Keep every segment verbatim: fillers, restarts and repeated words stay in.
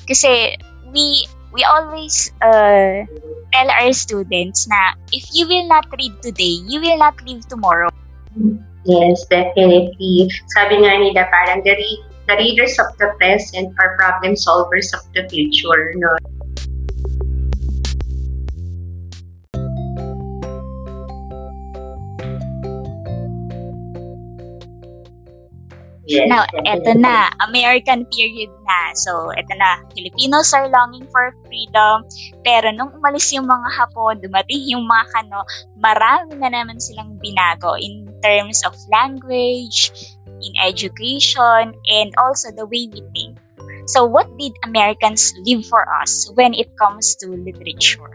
Kasi we we always uh, tell our students na if you will not read today, you will not live tomorrow. Yes, definitely. Sabi nga nila, parang the, re- the readers of the present are problem solvers of the future, no? Yes, now, eto na, American period na. So, eto na, Filipinos are longing for freedom. Pero nung umalis yung mga Hapon, dumating yung mga Kano, marami na naman silang binago in terms of language, in education, and also the way we think. So, what did Americans leave for us when it comes to literature?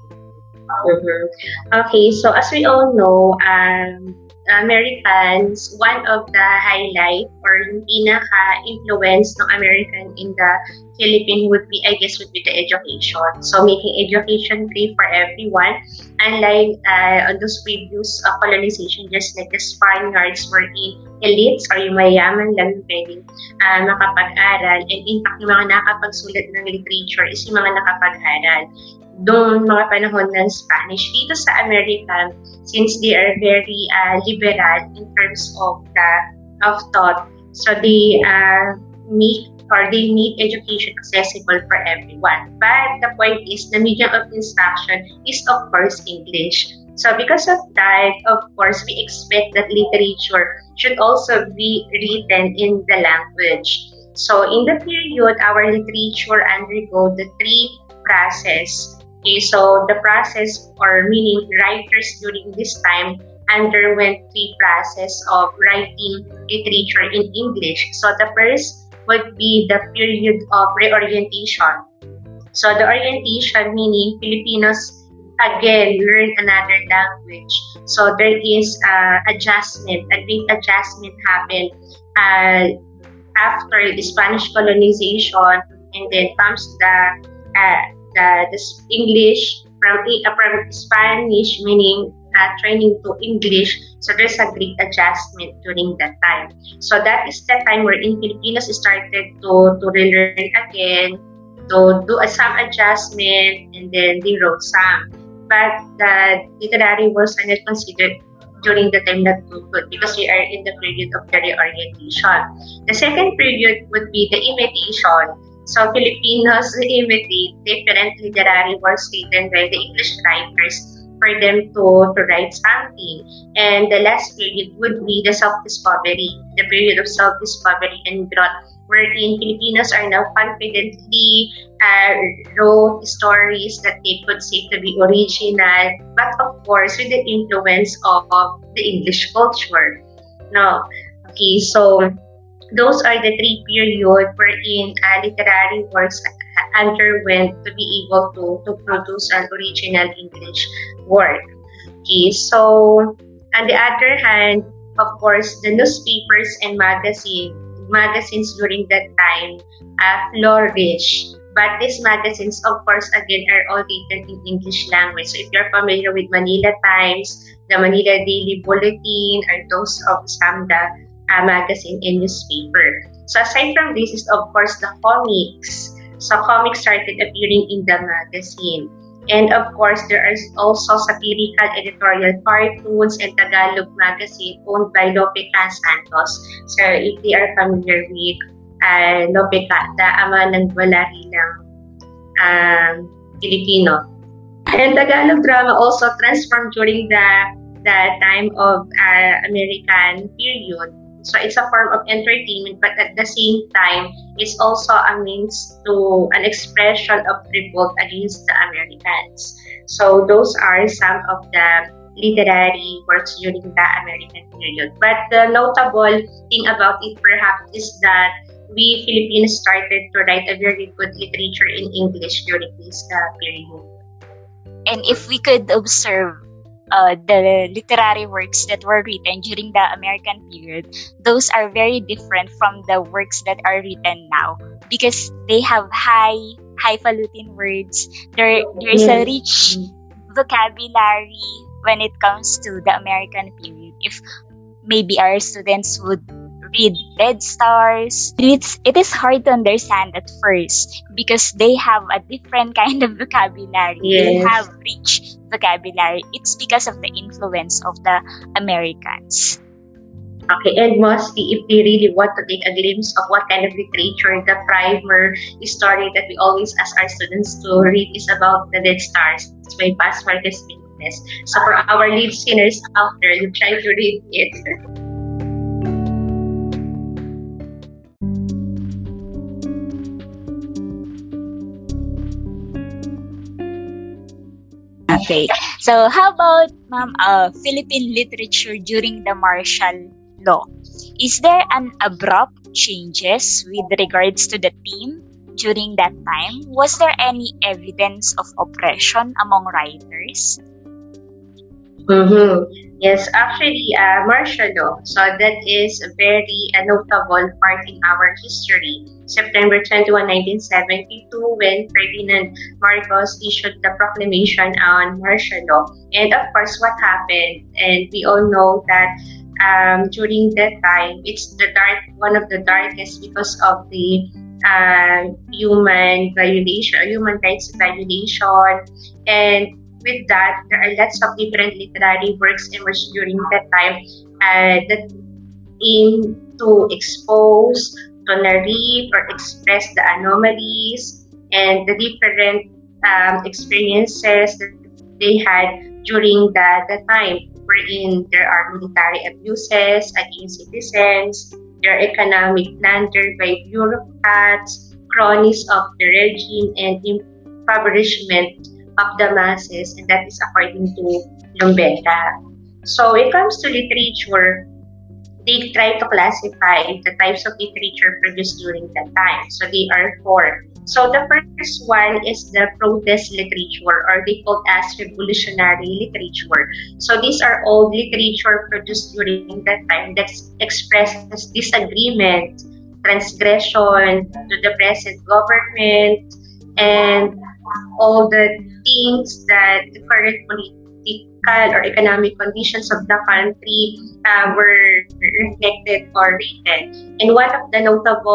Mm-hmm. Okay, so as we all know, um, Americans, one of the highlight or yung pinaka-influence ng American in the Philippines would be, I guess, would be the education. So, making education free for everyone. Unlike uh, on those previous uh, colonization, just like the Spaniards were in elites or yung mayaman lang pwedeng uh, makapag-aral. And in fact, yung mga nakapagsulat ng literature is yung mga nakapag-aral. Doon mga panahon ng Spanish. Dito sa America, since they are very uh, liberal in terms of the of thought, so they uh, make or they make education accessible for everyone. But the point is, the medium of instruction is of course English. So because of that, of course, we expect that literature should also be written in the language. So in the period, our literature undergo the three process. Okay, so the process, or meaning writers during this time, underwent three process of writing literature in English. So the first would be the period of reorientation. So the orientation meaning Filipinos again learn another language. So there is uh, adjustment, a big adjustment happened uh, after the Spanish colonization, and then comes the uh, The, the English from, uh, from Spanish, meaning uh, training to English. So there's a great adjustment during that time. So that is the time wherein Filipinos started to, to relearn again, to do uh, some adjustment, and then they wrote some. But the literary works are not considered during the time that we could, because we are in the period of the reorientation. The second period would be the imitation. So Filipinos imitate different literary works written by the English writers for them to, to write something. And the last period would be the self-discovery, the period of self-discovery and growth, wherein Filipinos are now confidently uh, wrote stories that they could say to be original, but of course with the influence of, of the English culture. No, okay, so those are the three periods wherein uh, literary works underwent to be able to, to produce an original English work. Okay, so on the other hand, of course, the newspapers and magazine, magazines during that time uh, flourished. But these magazines, of course, again, are all written in English language. So if you're familiar with Manila Times, the Manila Daily Bulletin, or those of Samda, Uh, magazine and newspaper. So aside from this is of course the comics. So comics started appearing in the magazine. And of course there are also satirical editorial cartoons and Tagalog magazine owned by Lope K. Santos. So if they are familiar with uh, Lope K., the ama ng walahi ng um, Filipino. And Tagalog drama also transformed during the the time of uh, American period. So it's a form of entertainment, but at the same time, it's also a means to an expression of revolt against the Americans. So those are some of the literary works during the American period. But the notable thing about it perhaps is that we Filipinos started to write a very good literature in English during this uh, period. And if we could observe Uh, the literary works that were written during the American period, those are very different from the works that are written now because they have high highfalutin words. There, there's a rich vocabulary when it comes to the American period. If maybe our students would read Dead Stars. It's, it is hard to understand at first because they have a different kind of vocabulary. Yes. They have rich vocabulary. It's because of the influence of the Americans. Okay, and mostly if they really want to take a glimpse of what kind of literature, the primer story that we always ask our students to read is about the Dead Stars by Paz Marquez Benitez. So for our listeners out there, you try to read it. Okay, so how about, ma'am, uh, Philippine literature during the martial law? Is there an abrupt changes with regards to the theme during that time? Was there any evidence of oppression among writers? Mm-hmm. Yes, actually, uh, martial law. So that is a very uh, notable part in our history. September twenty-first, nineteen seventy-two, when Ferdinand Marcos issued the proclamation on martial law. And of course, what happened? And we all know that um, during that time, it's the dark, one of the darkest because of the uh, human violation, human rights violation, and with that, there are lots of different literary works emerged during that time uh, that aim to expose, to narrate, or express the anomalies and the different um, experiences that they had during the, the time, wherein there are military abuses against citizens, there are economic plunder by bureaucrats, cronies of the regime, and impoverishment of the masses, and that is according to Lumbeta. So when it comes to literature, they try to classify the types of literature produced during that time. So they are four. So the first one is the protest literature, or they call as revolutionary literature. So these are all literature produced during that time that expresses disagreement, transgression to the present government, and all the things that the current political or economic conditions of the country uh, were reflected or written. And one of the notable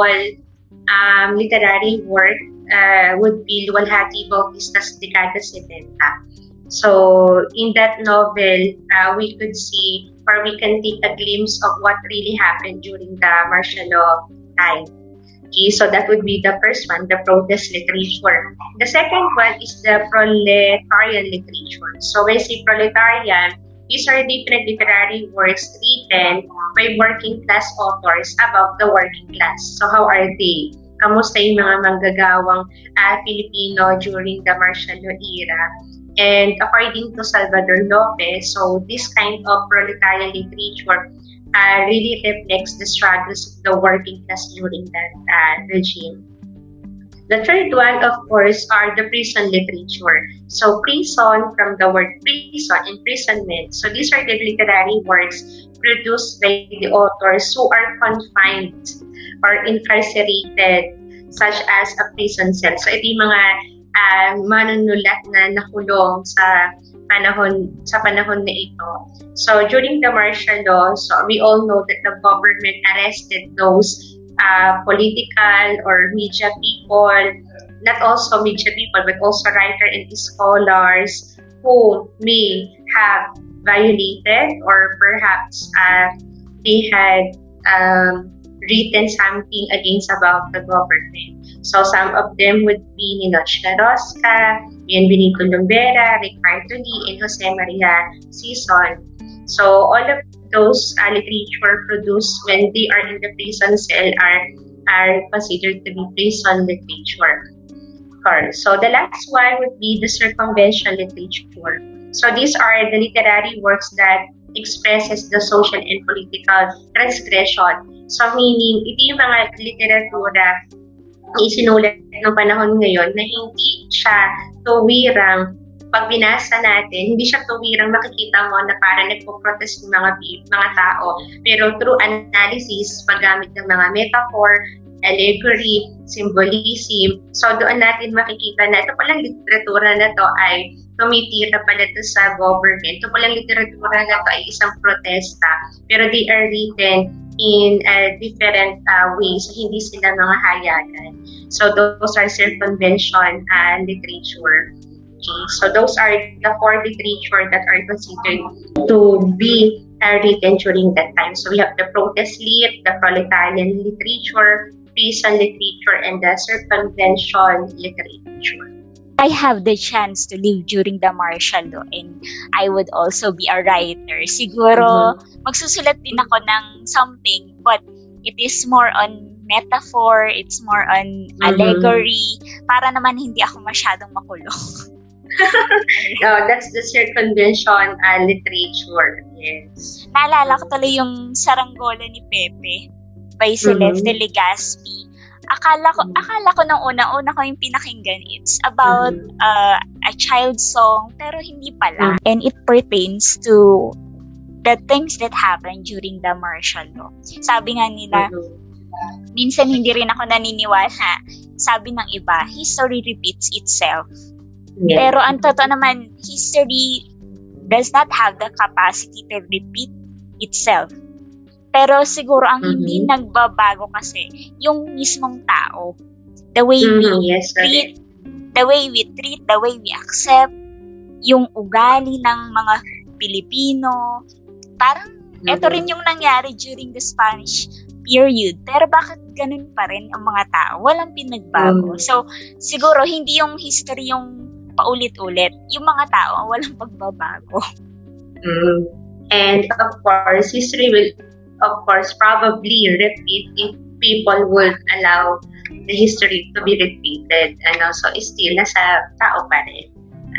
um, literary work uh, would be Luwalhati Bautista's Dekada setenta. So in that novel, uh, we could see, or we can take a glimpse of what really happened during the martial law time. Okay, so that would be the first one, the protest literature. The second one is the proletarian literature. So when I say proletarian, these are different literary works written by working class authors about the working class. So how are they? Kamusta yung mga manggagawang uh, Filipino during the martial law era? And according to Salvador Lopez, so this kind of proletarian literature Uh, really reflects the struggles of the working class during that uh, regime. The third one, of course, are the prison literature. So prison, from the word prison, imprisonment. So these are the literary works produced by the authors who are confined or incarcerated, such as a prison cell. So ito yung mga uh, manunulat na nakulong sa panahon sa panahon na ito. So during the martial law, so we all know that the government arrested those uh, political or media people, not also media people, but also writers and scholars who may have violated or perhaps uh, they had um, written something against about the government. So some of them would be Ninoch Larosca, Bienvenido Lumbera, Ricardo Lee, and Jose Maria Sison. So all of those uh, literature produced when they are in the prison cell are, are considered to be prison literature. So the last one would be the circumvention literature. So these are the literary works that expresses the social and political transgression. So meaning, ito yung mga literatura isinulat ng panahon ngayon na hindi siya tuwirang pag binasa natin, hindi siya tuwirang makikita mo na parang nagpo-protest ng mga, mga tao. Pero through analysis, paggamit ng mga metaphor, allegory, symbolism, so doon natin makikita na ito palang literatura na to ay tumitira pala ito sa government. Ito palang literatura na to ay isang protesta. Pero they are written in uh, different uh, ways. Hindi sila mga hayagan. So those are circumvention and literature. Okay, so those are the four literature that are considered to be uh, written during that time. So we have the protest lit, the proletarian literature, peasant literature, and the circumvention literature. I have the chance to live during the martial law and I would also be a writer. Siguro, mm-hmm. magsusulat din ako ng something, but it is more on metaphor, it's more on mm-hmm. allegory, para naman hindi ako masyadong makulong. No, that's the circumvention uh, literature. Yes. Naalala ko tuloy yung Saranggola ni Pepe by Celeste mm-hmm. Legazpi. Akala ko, mm-hmm. akala ko nung una-una ko yung pinakinggan, it's about mm-hmm. uh, a child song, pero hindi pala. Mm-hmm. And it pertains to the things that happened during the martial law. Sabi nga nila, mm-hmm. minsan hindi rin ako naniniwala. Sabi ng iba, history repeats itself. Yeah. Pero ang totoo naman, history does not have the capacity to repeat itself. Pero siguro ang mm-hmm. hindi nagbabago kasi yung mismong tao. The way mm-hmm. we yes, treat, the way we treat, the way we accept, yung ugali ng mga Pilipino. Parang mm-hmm. ito rin yung nangyari during the Spanish period. Pero bakit ganun pa rin ang mga tao? Walang pinagbago. Mm-hmm. So siguro hindi yung history yung paulit-ulit. Yung mga tao walang pagbabago. Mm-hmm. And of course, history will of course, probably repeat if people would allow the history to be repeated. And also, still, nasa tao pa rin.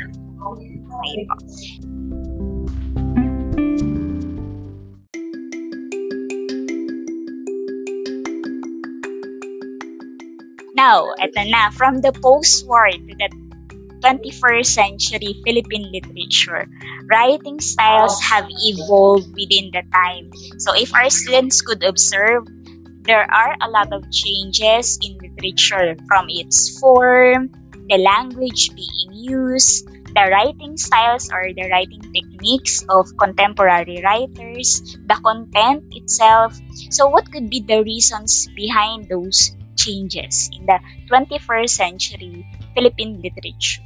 Now, eto na, from the post-war to the twenty-first century Philippine literature, writing styles have evolved within the time. So if our students could observe, there are a lot of changes in literature from its form, the language being used, the writing styles or the writing techniques of contemporary writers, the content itself. So what could be the reasons behind those changes in the twenty-first century Philippine literature?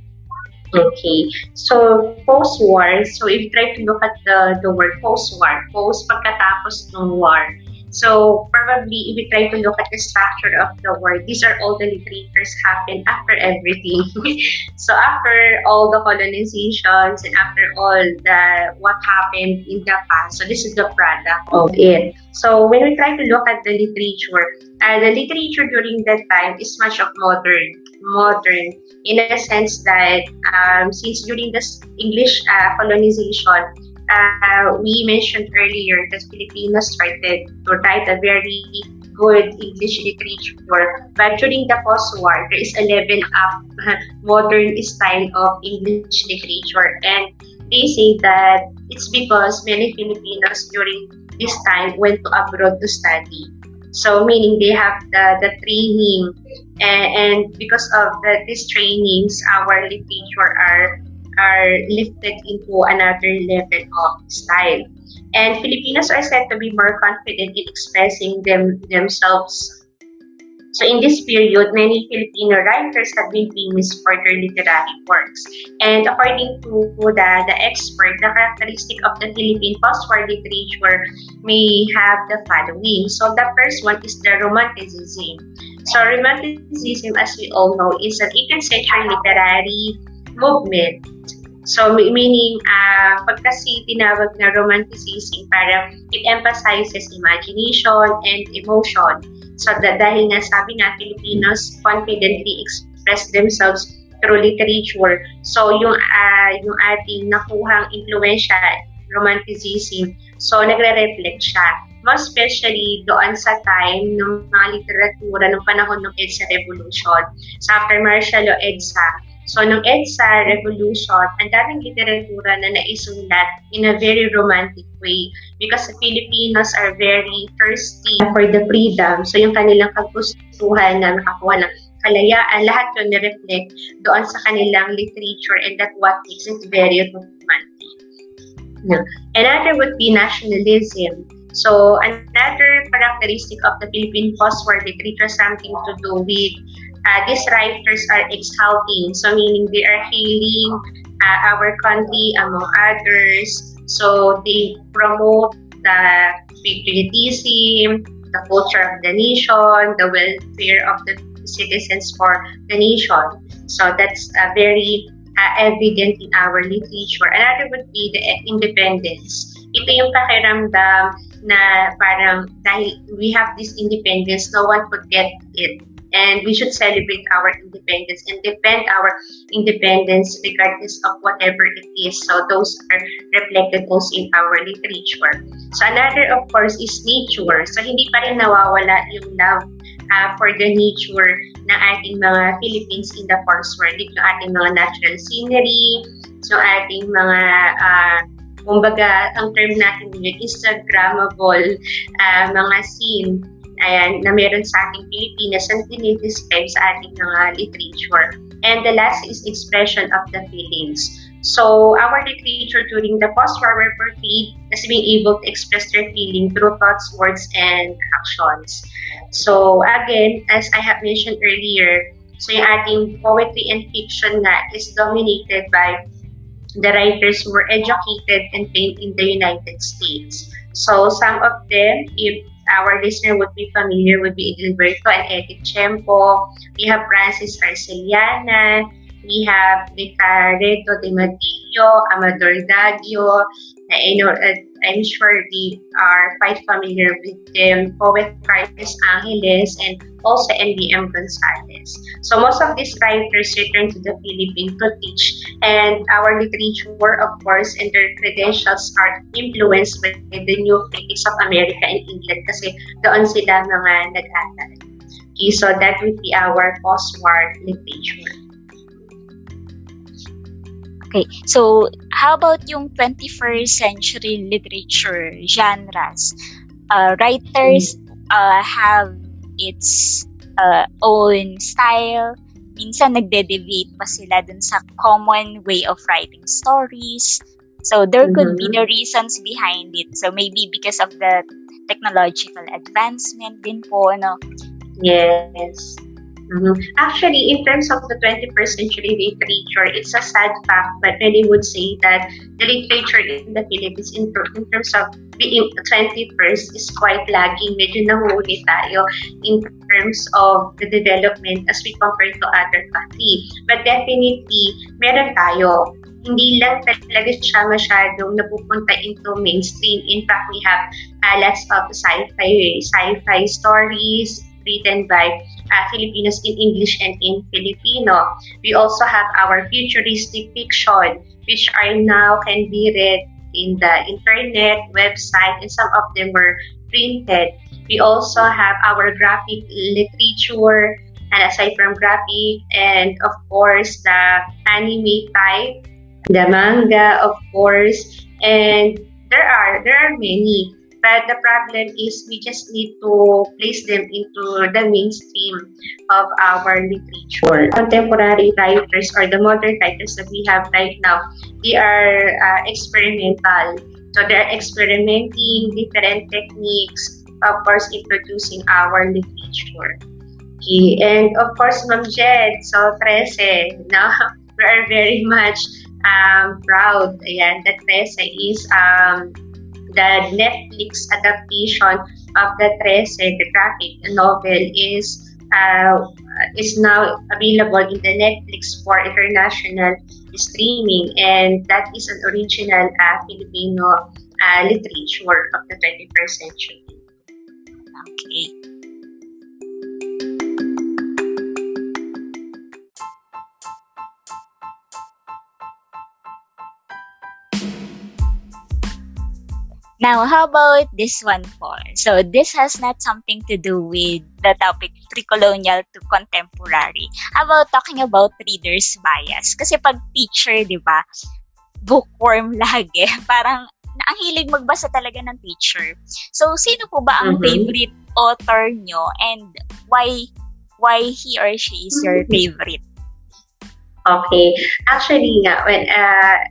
Okay, so post-war, so if you try to look at the, the word post-war, post pagkatapos ng war, so probably if we try to look at the structure of the war, these are all the literatures happen after everything. So after all the colonizations and after all the what happened in the past, so this is the product of it. So when we try to look at the literature, uh, the literature during that time is much of modern, modern in a sense that um, since during the English uh, colonization, uh, we mentioned earlier that Filipinos started to write a very good English literature. But during the post-war, there is a level of uh, modern style of English literature. And they say that it's because many Filipinos during this time went to abroad to study. So meaning they have the, the training, and, and because of the, these trainings, our literature are are lifted into another level of style. And Filipinos are said to be more confident in expressing them themselves. So in this period, many Filipino writers have been famous for their literary works. And according to the, the expert, the characteristic of the Philippine post-war literature may have the following. So the first one is the Romanticism. So Romanticism, as we all know, is an eighteenth century literary movement. So meaning, uh, pag kasi tinawag na Romanticism, parang it emphasizes imagination and emotion. So that dahil nga sabi nga, Filipinos confidently express themselves through literature. So yung uh, yung ating nakuhang impluwensya, Romanticism, so nagre-reflect siya. Most especially doon sa time ng mga literatura ng panahon ng EDSA Revolution. So after martial law, EDSA. So nung EDSA Revolution, ang daming literatura na naisulat in a very romantic way because the Filipinos are very thirsty for the freedom. So yung kanilang kagustuhan na makakuha ng kalayaan, lahat yun na-reflect doon sa kanilang literature, and that what makes it very romantic. Now, another would be nationalism. So another characteristic of the Philippine post-war literature has something to do with uh, these writers are exalting, so meaning they are hailing uh, our country among others. So they promote the patriotism, the culture of the nation, the welfare of the citizens for the nation. So that's uh, very uh, evident in our literature. Another would be the independence. Ito yung pakiramdam na parang dahil we have this independence, no one could get it. And we should celebrate our independence and defend our independence regardless of whatever it is. So those are reflected also in our literature. So another, of course, is nature. So hindi pa rin nawawala yung love uh, for the nature ng ating mga Philippines in the post-war. Yung ating mga natural scenery, so ating mga uh, kumbaga, ang term natin yun, Instagrammable uh, mga scene ayan, na meron sa ating Pilipinas and dinidescribe sa ating mga literature. And the last is expression of the feelings. So, our literature during the post-war were portrayed as being able to express their feeling through thoughts, words, and actions. So, again, as I have mentioned earlier, so yung ating poetry and fiction nga is dominated by the writers who were educated and trained in the United States. So, some of them, if our listener would be familiar, would be Edilberto and Edith Tiempo. We have Francis Arceliana. We have Ricardo de Matillo, Amador Daggio. I know, uh, I'm sure they are quite familiar with them. Poet Carlos Angeles and also M B M Gonzalez. So most of these writers returned to the Philippines to teach, and our literature, of course, and their credentials are influenced by the new critics of America and England kasi doon sila mga nag-aral. Okay, so that would be our post-war literature. Okay, so how about yung twenty-first century literature genres? Uh, writers uh, have its uh, own style. Minsan nagde-deviate pa sila dun sa common way of writing stories. So there could mm-hmm. be the reasons behind it. So maybe because of the technological advancement din po, no? Yes. Mm-hmm. Actually, in terms of the twenty-first century literature, it's a sad fact, but many would say that the literature in the Philippines in, in terms of being twenty-first is quite lagging. Medyo nahuli tayo in terms of the development as we compare to other countries. But definitely, meron tayo. Hindi lang talaga siya masyadong napupunta into mainstream. In fact, we have uh, lots of sci-fi, sci-fi stories written by uh, Filipinos in English and in Filipino. We also have our futuristic fiction, which are now can be read in the internet, website, and some of them were printed. We also have our graphic literature, and aside from graphic, and of course, the anime type, the manga, of course, and there are there are many. But the problem is we just need to place them into the mainstream of our literature. Contemporary writers or the modern writers that we have right now, they are uh, experimental. So they're experimenting different techniques, of course, introducing our literature. Okay. And of course, Ma'am Jed, so thirteen, no? We are very much um, proud ayan, that thirteen is um, the Netflix adaptation of the thirteen, the graphic novel, is uh, is now available in the Netflix for international streaming, and that is an original uh, Filipino uh, literature of the twenty-first century. Okay. Now, how about this one, Paul? So, this has not something to do with the topic pre-colonial to contemporary. How about talking about reader's bias? Kasi pag teacher, di ba, bookworm lagi. Parang, ang hilig magbasa talaga ng teacher. So, sino po ba ang mm-hmm. favorite author nyo and why why he or she is your favorite? Okay. Actually nga, when, uh,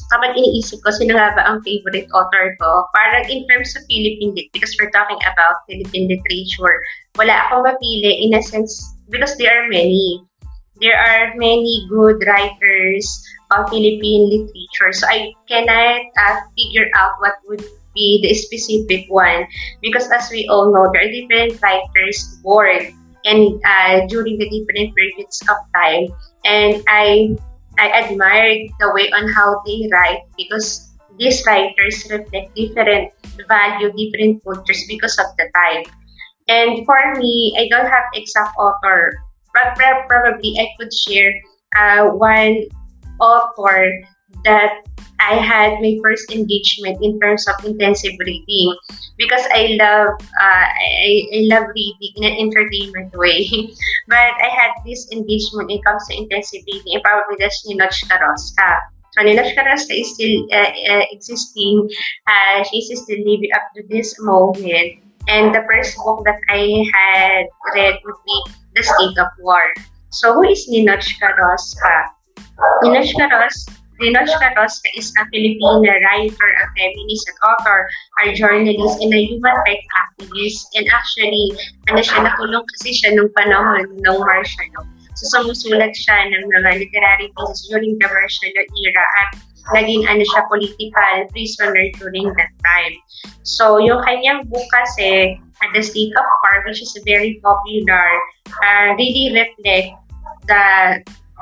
kapag iniisip ko, sino nga ba ang favorite author ko, parang in terms of Philippine lit, because we're talking about Philippine literature, wala akong mapili in a sense, because there are many. There are many good writers of Philippine literature. So I cannot uh, figure out what would be the specific one, because as we all know, there are different writers born and uh, during the different periods of time. And I I admired the way on how they write, because these writers reflect different value, different cultures because of the time. And for me, I don't have exact author, but probably I could share uh, one author that I had my first engagement in terms of intensive reading, because I love uh, I, I love reading in an entertainment way. But I had this engagement when it comes to intensive reading, and probably that's Ninotchka Rosca. So Ninotchka Rosca is still uh, uh, existing. Uh, she's still living up to this moment. And the first book that I had read would be The State of War. So who is Ninotchka Rosca? Ninotchka Rosca Ninotchka Rosca is a Filipino writer, a feminist, an author, a journalist, and a human rights activist. And actually, ano siya, nakulong kasi siya nung panahon ng martial law. So, sumusulat siya ng mga literary pieces during the martial law era at naging ano siya, political prisoner during that time. So, yung kanyang book kasi, At the State of War, which is very popular, uh, really reflect the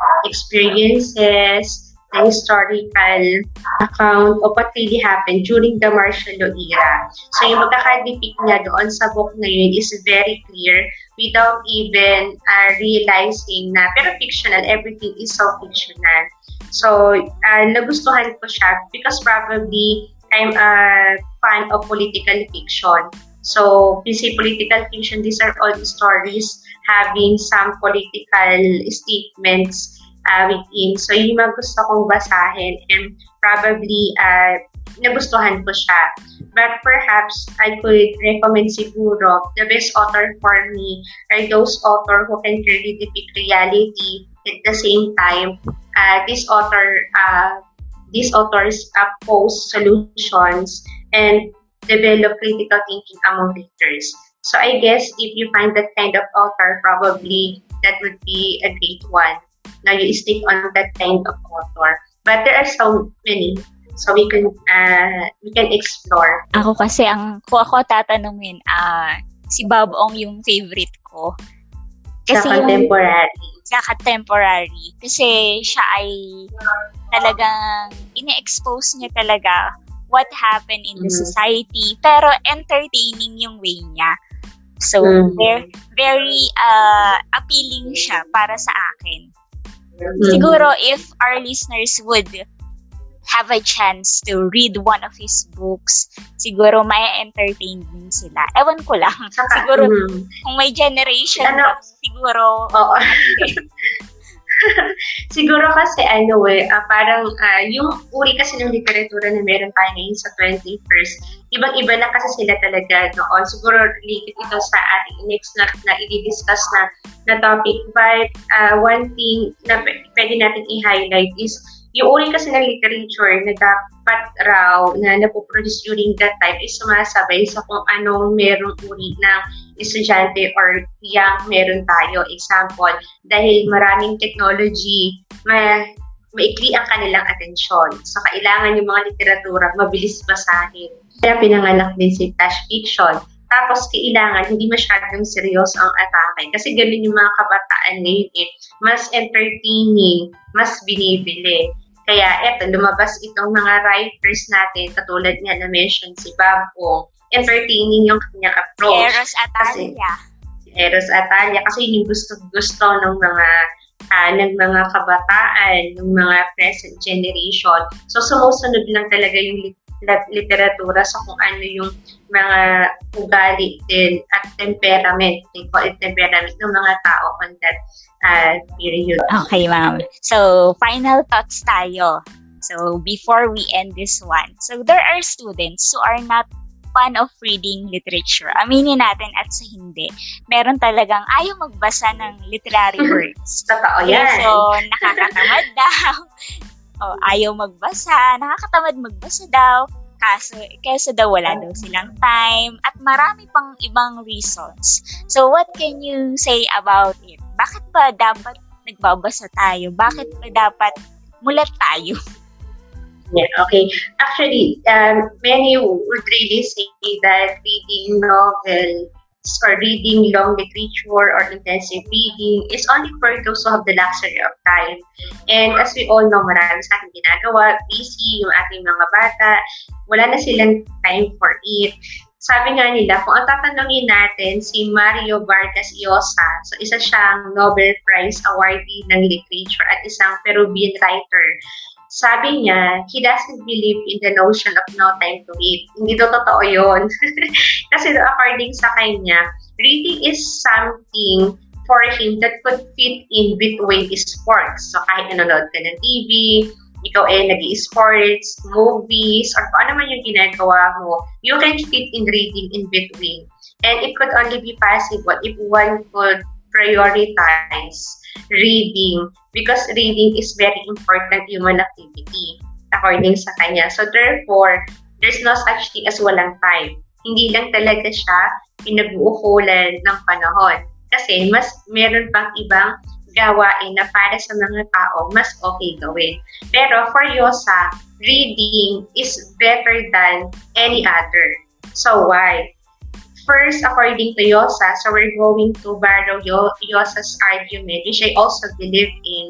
experiences, the historical account of what really happened during the martial law era. So yung pagkakadepict niya doon sa book na yun is very clear without even uh, realizing na, pero fictional, everything is so fictional. So uh, nagustuhan ko siya because probably I'm a fan of political fiction. So, you see, political fiction, these are all stories having some political statements uh, within. So, yung mga gusto kong basahin and probably uh, nagustuhan ko siya. But perhaps I could recommend siguro the best author for me are those author who can clearly depict reality at the same time. Uh, this author, uh, these authors uh, pose solutions and develop critical thinking among readers. So I guess if you find that kind of author, probably that would be a great one. Now you stick on that kind of author. But there are so many, so we can uh, we can explore. Ako kasi ang kung ako tatanungin, ah uh, si Bob Ong yung favorite ko. Kasi sa contemporary. Yung, sa contemporary. Kasi siya ay talagang ine-expose niya talaga what happened in the mm-hmm. society, pero entertaining yung way niya. So, mm-hmm. very, very uh, appealing siya para sa akin. Mm-hmm. Siguro, if our listeners would have a chance to read one of his books, siguro may entertain din sila. Ewan ko lang. Siguro, mm-hmm. kung may generation, ano? Siguro, oo. Siguro kasi ano eh, uh, parang uh, yung uri kasi ng literatura na meron tayo ngayon sa twenty-first, ibang-iba na kasi sila talaga noon. Siguro related ito sa ating next na, na i-discuss na, na topic. But uh, one thing na p- pwede natin i-highlight is yung uri kasi ng literature na dapat raw na napoproduce during that time is sumasabay sa kung anong merong uri ng estudyante or young meron tayo. Example, dahil maraming technology, ma maikli ang kanilang atensyon. So, kailangan yung mga literatura mabilis basahin. Kaya pinanganak din si Flash Fiction. Tapos, kailangan hindi masyadong seryoso ang atake. Kasi ganun yung mga kabataan ngayon eh. Mas entertaining, mas binibili. Kaya eto, lumabas itong mga writers natin, katulad niya na mention si Bob Ong, entertaining yung kanyang approach. Eros Atalia. Kasi, Eros Atalia, kasi yun yung gusto-gusto ng mga uh, ng mga kabataan, ng mga present generation. So, sumusunod lang talaga yung lit- literatura sa kung ano yung mga ugali din at temperament, they call it temperament ng mga tao on that uh, period. Okay, ma'am. So, final thoughts tayo. So, before we end this one. So, there are students who are not fan of reading literature. Aminin natin at sa hindi. Meron talagang ayaw magbasa ng literary works. Totoo yan. So, nakakatamad daw. oh, ayaw magbasa, nakakatamad magbasa daw, kaso, kaso daw wala daw silang time, at marami pang ibang reasons. So, what can you say about it? Bakit ba dapat nagbabasa tayo? Bakit ba dapat mulat tayo? Yeah, okay. Actually, um, many would really say that reading novels or reading long literature or intensive reading is only for those who have the luxury of time. And as we all know, marami sa ating ginagawa, busy, yung ating mga bata, wala na silang time for it. Sabi nga nila, kung ang tatanungin natin si Mario Vargas Llosa, so isa siyang Nobel Prize awardee ng literature at isang Peruvian writer, sabi niya, he doesn't believe in the notion of no time to read. Hindi daw totoo yun. Kasi according sa kanya, reading is something for him that could fit in between sports. So kahit nanonood ka ng T V, ikaw ay nag-i-sports, movies, or kung ano man yung ginagawa mo, you can fit in reading in between. And it could only be possible if one could prioritize reading because reading is very important human activity according sa kanya. So therefore, there's no such thing as walang time. Hindi lang talaga siya pinag-uukulan ng panahon. Kasi mas meron pang ibang gawain na para sa mga tao mas okay gawin. Pero for Llosa, reading is better than any other. So why? First, according to Llosa, so we're going to borrow Llosa's argument, which I also believe in.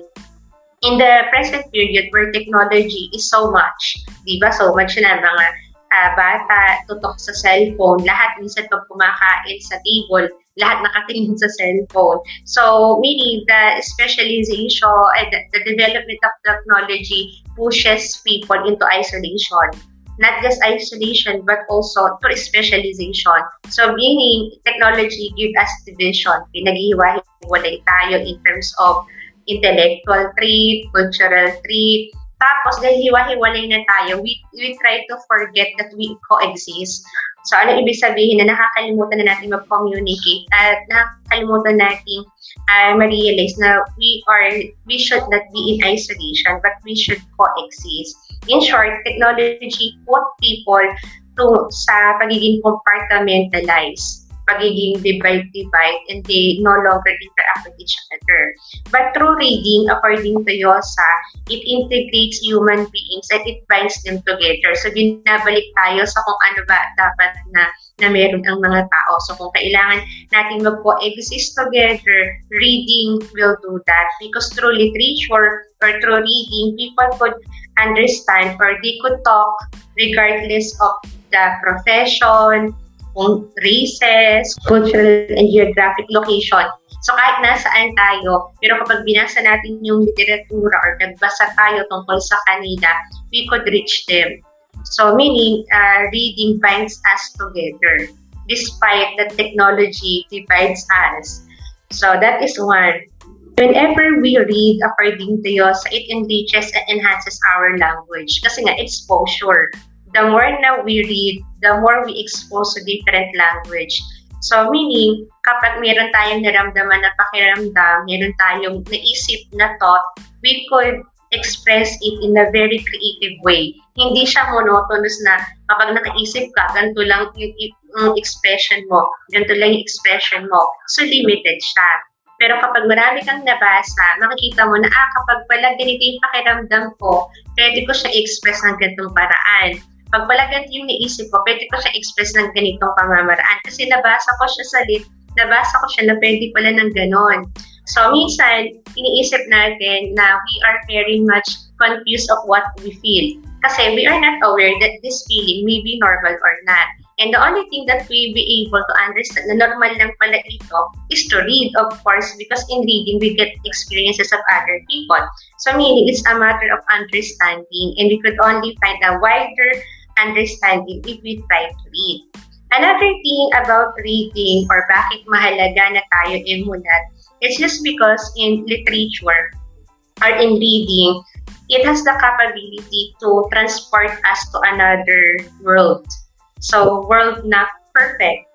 In the present period where technology is so much, di ba? So much na mga uh, bata, tutok sa cellphone, lahat minsan pag kumakain sa table, lahat nakatingin sa cellphone. So, meaning the specialization and the, the development of technology pushes people into isolation. Not just isolation, but also to specialization. So, meaning, technology gives us division. Pinag-ihiwa-hiwalay tayo in terms of intellectual trait, cultural trait. Tapos, dahil hiwa-hiwalay na tayo, we, we try to forget that we coexist. So, ano ibig sabihin na nakakalimutan na natin mag-communicate at nakakalimutan natin uh, ma-realize na we are, we should not be in isolation, but we should coexist. In short, technology put people to sa pagiging compartmentalized, pagiging divide-divide, and they no longer interact with each other. But through reading, according to Llosa, it integrates human beings and it binds them together. So, binabalik tayo sa kung ano ba dapat na, na meron ang mga tao. So, kung kailangan natin mag-coexist together, reading will do that. Because through literature or through reading, people could understand or they could talk regardless of the profession, kung races, cultural and geographic location. So kahit nasaan tayo, pero kapag binasa natin yung literatura or nagbasa tayo tungkol sa kanila, we could reach them. So meaning, uh, reading binds us together despite that technology divides us. So that is one. Whenever we read, according to Llosa, it enriches and enhances our language. Kasi nga, exposure. The more na we read, the more we expose to different language. So, meaning, kapag meron tayong naramdaman na pakiramdam, meron tayong naisip na thought, we could express it in a very creative way. Hindi siya monotonous na kapag nakaisip ka, ganito lang yung, yung expression mo, ganito lang yung expression mo. So, limited siya. Pero kapag marami kang nabasa, makikita mo na, ah, kapag pala ganito yung pakiramdam ko, pwede ko siya i-express ng ganitong paraan. Pag pala ganito yung naisip ko, pwede ko siya express ng ganitong pamamaraan. Kasi nabasa ko siya sa lit, nabasa ko siya na pwede pala ng ganon. So, minsan, iniisip natin na we are very much confused of what we feel. Kasi we are not aware that this feeling may be normal or not. And the only thing that we be able to understand na normal lang pala ito is to read, of course, because in reading, we get experiences of other people. So, meaning, it's a matter of understanding, and we could only find a wider understanding if we try to read. Another thing about reading or bakit mahalaga na tayo emulat, it's just because in literature or in reading, it has the capability to transport us to another world. So, world not perfect,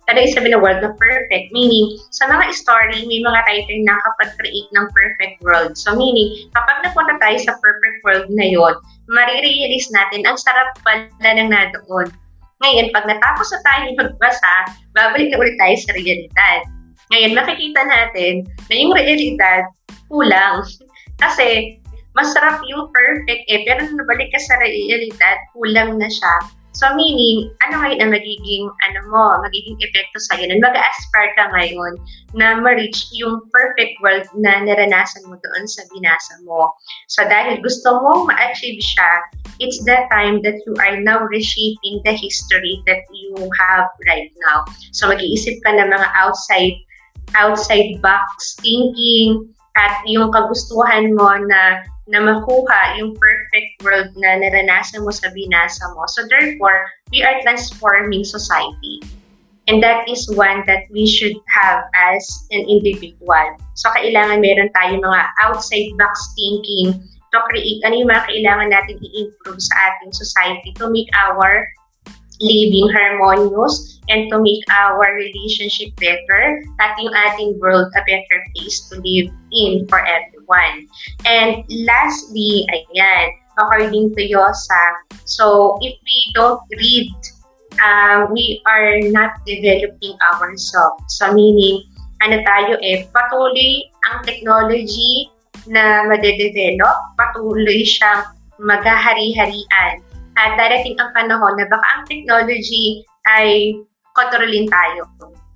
ano yung sabi ng world na perfect? Meaning, sa mga story, may mga writer na kapag-create ng perfect world. So, meaning, kapag napunta tayo sa perfect world na yon, marirealize natin, ang sarap pala ng nadoon. Ngayon, pag natapos na tayo magbasa, babalik na ulit tayo sa realidad. Ngayon, makikita natin na yung realidad, kulang. Kasi, masarap yung perfect eh, pero nung nabalik ka sa realidad, kulang na siya. So, meaning, ano ngayon ang magiging, ano mo, magiging epekto sa'yo nun? Mag-aspire ka ngayon na ma-reach yung perfect world na naranasan mo doon sa binasa mo. So, dahil gusto mo ma-achieve siya, it's the time that you are now reshaping the history that you have right now. So, mag-iisip ka ng mga outside, outside box thinking, at yung kagustuhan mo na na makuha yung perfect world na naranasan mo sa binasa mo. So therefore, we are transforming society. And that is one that we should have as an individual. So kailangan meron tayo mga outside box thinking to create ano yung mga kailangan natin i-improve sa ating society to make our living harmonious and to make our relationship better at yung ating world a better place to live in for everyone. And lastly, ayan, according to Yosa, so if we don't read, uh, we are not developing ourselves. So meaning, ano tayo eh, patuloy ang technology na madedevelop, patuloy siyang maghahari-harian. At darating ang panahon na baka ang technology ay kontrolin tayo.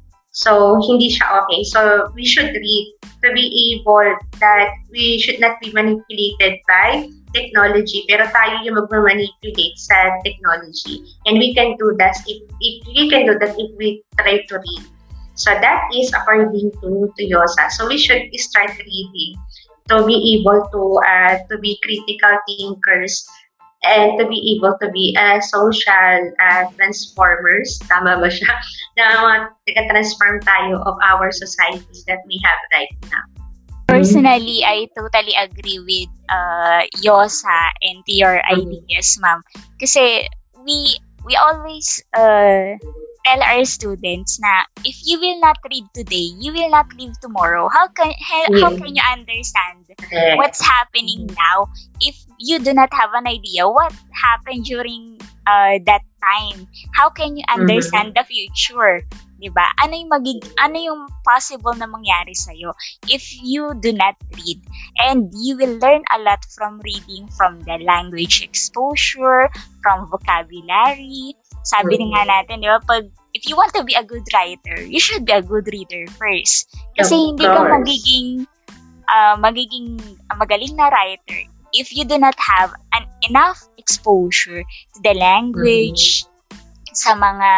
So, hindi siya okay. So, we should read to be able that we should not be manipulated by technology, pero tayo yung mag-manipulate sa technology. And we can do that if, if we can do that if we try to read. So, that is according to, to Yosa. So, we should start reading to be able to uh, to be critical thinkers and to be able to be a social uh, transformers, tama ba siya? Na mag-transform tayo of our society that we have right now. Personally, I totally agree with uh, Yosa and your mm-hmm. ideas, ma'am. Kasi we we always uh, tell our students na if you will not read today, you will not live tomorrow. How can how, yeah. how can you understand yeah. what's happening now if you do not have an idea what happened during uh, that time? How can you understand mm-hmm. the future? Diba? Ano yung magig ano yung possible na mangyari sa iyo if you do not read? And you will learn a lot from reading, from the language exposure, from vocabulary. Sabi mm-hmm. nga natin, di ba, pag if you want to be a good writer, you should be a good reader first. Kasi of hindi course. ka magiging uh, magiging uh, magaling na writer if you do not have an enough exposure to the language, mm-hmm. sa mga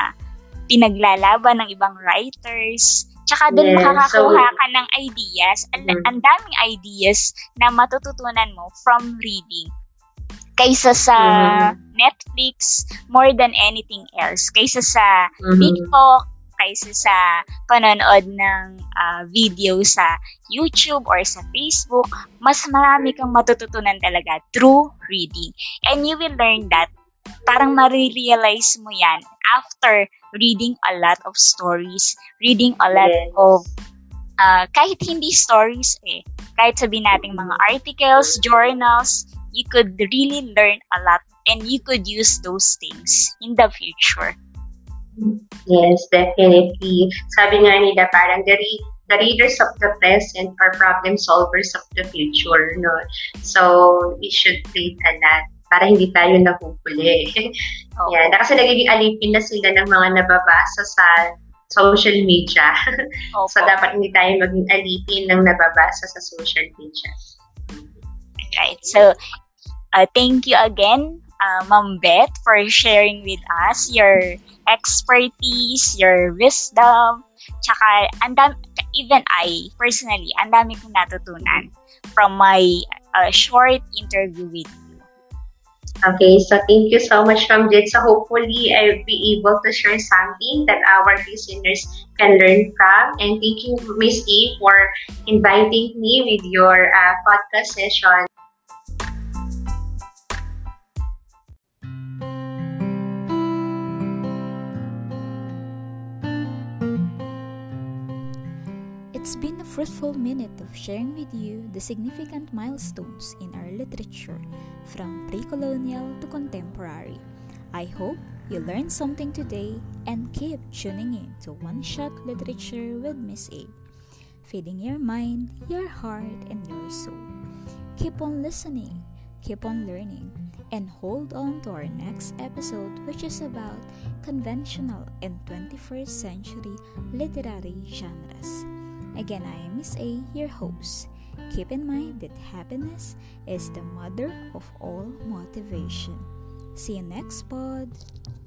pinaglalaban ng ibang writers. Tsaka doon yeah, makakakuha so, ka ng ideas. Ang mm-hmm. daming ideas na matututunan mo from reading. Kaysa sa mm-hmm. Netflix, more than anything else. Kaysa sa mm-hmm. TikTok, kaysa sa panonood ng uh, video sa YouTube or sa Facebook, mas marami kang matututunan talaga through reading. And you will learn that parang marirealize mo yan after reading a lot of stories, reading a lot yes. of, uh, kahit hindi stories eh, kahit sabihin natin mga articles, journals, you could really learn a lot and you could use those things in the future. Yes, definitely. Sabi nga nila, parang the, re- the readers of the present are problem solvers of the future. No? So, we should read a lot para hindi tayo nahuhuli. Oh. Yan. Kasi nagiging alipin na sila ng mga nababasa sa social media. Oh, so, oh. dapat hindi tayo maging alipin ng nababasa sa social media. Right. So, uh, thank you again, uh, Ma'am Beth, for sharing with us your expertise, your wisdom, tsaka, andam, even I, personally, ang dami kong natutunan from my uh, short interview with you. Okay, so thank you so much, Ma'am Jet. So hopefully, I'll be able to share something that our listeners can learn from. And thank you, Miss A, for inviting me with your uh, podcast session. It's been a fruitful minute of sharing with you the significant milestones in our literature from pre-colonial to contemporary. I hope you learned something today and keep tuning in to One Shot Literature with Miss A, feeding your mind, your heart, and your soul. Keep on listening, keep on learning, and hold on to our next episode, which is about conventional and twenty-first century literary genres. Again, I am Miss A, your host. Keep in mind that happiness is the mother of all motivation. See you next pod.